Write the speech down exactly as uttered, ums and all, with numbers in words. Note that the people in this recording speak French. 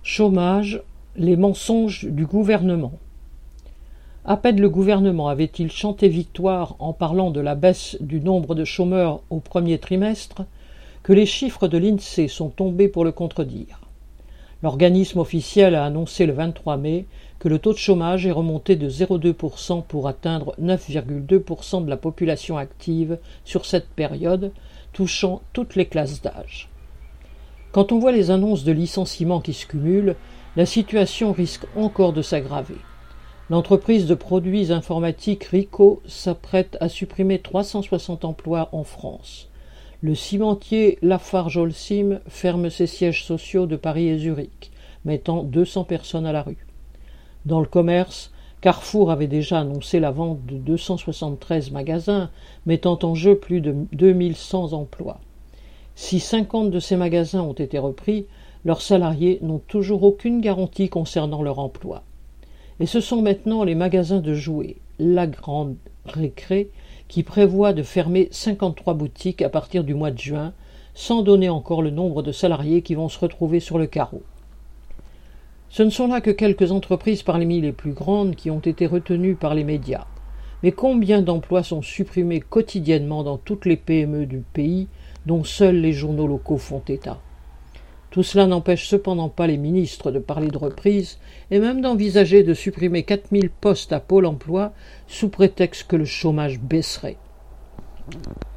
Chômage, les mensonges du gouvernement. À peine le gouvernement avait-il chanté victoire en parlant de la baisse du nombre de chômeurs au premier trimestre que les chiffres de l'INSEE sont tombés pour le contredire. L'organisme officiel a annoncé le vingt-trois mai que le taux de chômage est remonté de zéro virgule deux pour cent pour atteindre neuf virgule deux pour cent de la population active sur cette période, touchant toutes les classes d'âge. Quand on voit les annonces de licenciements qui se cumulent, la situation risque encore de s'aggraver. L'entreprise de produits informatiques Ricoh s'apprête à supprimer trois cent soixante emplois en France. Le cimentier Lafarge-Holcim ferme ses sièges sociaux de Paris et Zurich, mettant deux cents personnes à la rue. Dans le commerce, Carrefour avait déjà annoncé la vente de deux cent soixante-treize magasins, mettant en jeu plus de deux mille cent emplois. Si cinquante de ces magasins ont été repris, leurs salariés n'ont toujours aucune garantie concernant leur emploi. Et ce sont maintenant les magasins de jouets, La Grande Récré, qui prévoient de fermer cinquante-trois boutiques à partir du mois de juin, sans donner encore le nombre de salariés qui vont se retrouver sur le carreau. Ce ne sont là que quelques entreprises parmi les plus grandes qui ont été retenues par les médias. Mais combien d'emplois sont supprimés quotidiennement dans toutes les P M E du pays, dont seuls les journaux locaux font état? Tout cela n'empêche cependant pas les ministres de parler de reprise et même d'envisager de supprimer quatre mille postes à Pôle emploi sous prétexte que le chômage baisserait.